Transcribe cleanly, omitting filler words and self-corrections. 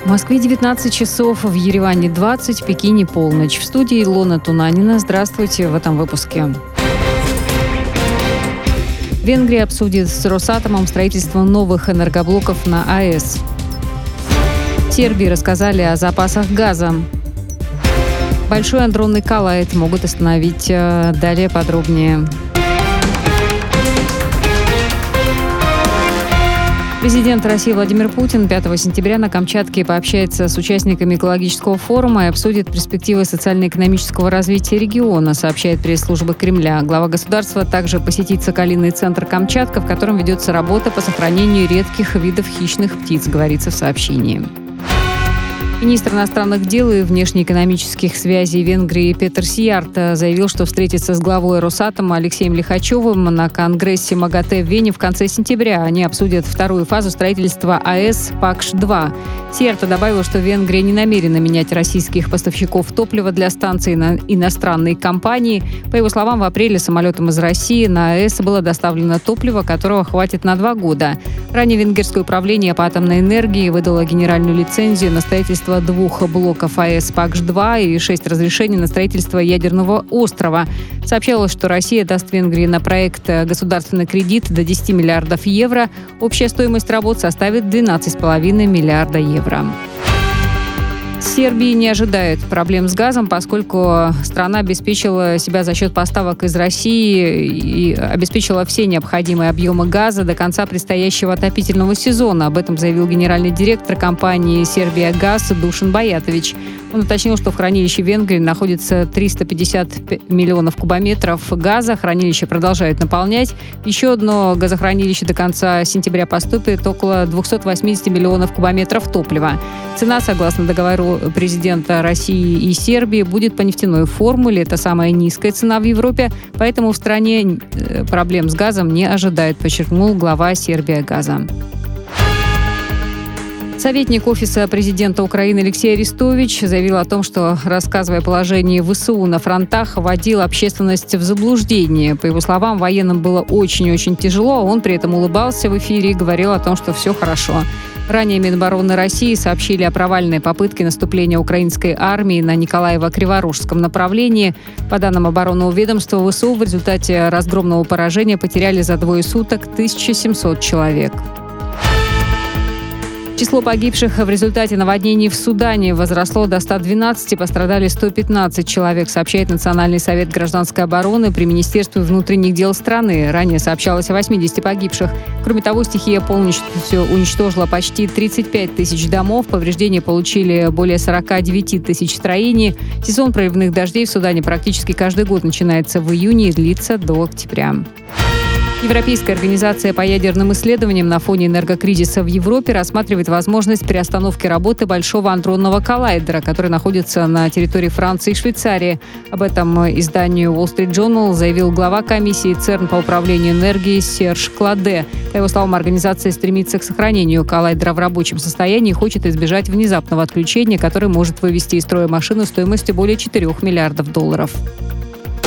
В Москве 19 часов, в Ереване 20, в Пекине полночь. В студии Илона Тунанина. Здравствуйте в этом выпуске. Венгрия обсудит с Росатомом строительство новых энергоблоков на АЭС. В Сербии рассказали о запасах газа. Большой адронный коллайд могут остановить. Далее подробнее. Президент России Владимир Путин 5 сентября на Камчатке пообщается с участниками экологического форума и обсудит перспективы социально-экономического развития региона, сообщает пресс-служба Кремля. Глава государства также посетит Соколиный центр «Камчатка», в котором ведется работа по сохранению редких видов хищных птиц, говорится в сообщении. Министр иностранных дел и внешнеэкономических связей Венгрии Петер Сиярт заявил, что встретится с главой Росатома Алексеем Лихачевым на конгрессе МАГАТЭ в Вене в конце сентября. Они обсудят вторую фазу строительства АЭС ПАКШ-2. Сиярт добавил, что Венгрия не намерена менять российских поставщиков топлива для станций на иностранные компании. По его словам, в апреле самолетом из России на АЭС было доставлено топливо, которого хватит на 2 года. Ранее венгерское управление по атомной энергии выдало генеральную лицензию на строительство 2 блоков АЭС ПАКШ-2 и 6 разрешений на строительство ядерного острова. Сообщалось, что Россия даст Венгрии на проект государственный кредит до 10 миллиардов евро. Общая стоимость работ составит 12,5 миллиарда евро. Сербии не ожидают проблем с газом, поскольку страна обеспечила себя за счет поставок из России и обеспечила все необходимые объемы газа до конца предстоящего отопительного сезона. Об этом заявил генеральный директор компании «Сербия-Газ» Душан Баятович. Он уточнил, что в хранилище Венгрии находится 350 миллионов кубометров газа. Хранилище продолжают наполнять. Еще одно газохранилище до конца сентября поступит около 280 миллионов кубометров топлива. Цена, согласно договору президента России и Сербии, будет по нефтяной формуле. Это самая низкая цена в Европе, поэтому в стране проблем с газом не ожидают, подчеркнул глава «Сербия-Газа». Советник Офиса президента Украины Алексей Арестович заявил о том, что, рассказывая о положении ВСУ на фронтах, вводил общественность в заблуждение. По его словам, военным было очень-очень тяжело, а он при этом улыбался в эфире и говорил о том, что все хорошо. Ранее Минобороны России сообщили о провальной попытке наступления украинской армии на Николаево-Криворожском направлении. По данным оборонного ведомства, ВСУ в результате разгромного поражения потеряли за 2 суток 1700 человек. Число погибших в результате наводнений в Судане возросло до 112, пострадали 115 человек, сообщает Национальный совет гражданской обороны при Министерстве внутренних дел страны. Ранее сообщалось о 80 погибших. Кроме того, стихия полностью уничтожила почти 35 тысяч домов, повреждения получили более 49 тысяч строений. Сезон проливных дождей в Судане практически каждый год начинается в июне и длится до октября. Европейская организация по ядерным исследованиям на фоне энергокризиса в Европе рассматривает возможность переостановки работы Большого адронного коллайдера, который находится на территории Франции и Швейцарии. Об этом изданию Wall Street Journal заявил глава комиссии ЦЕРН по управлению энергией Серж Кладе. По его словам, организация стремится к сохранению коллайдера в рабочем состоянии и хочет избежать внезапного отключения, которое может вывести из строя машину стоимостью более $4 миллиардов.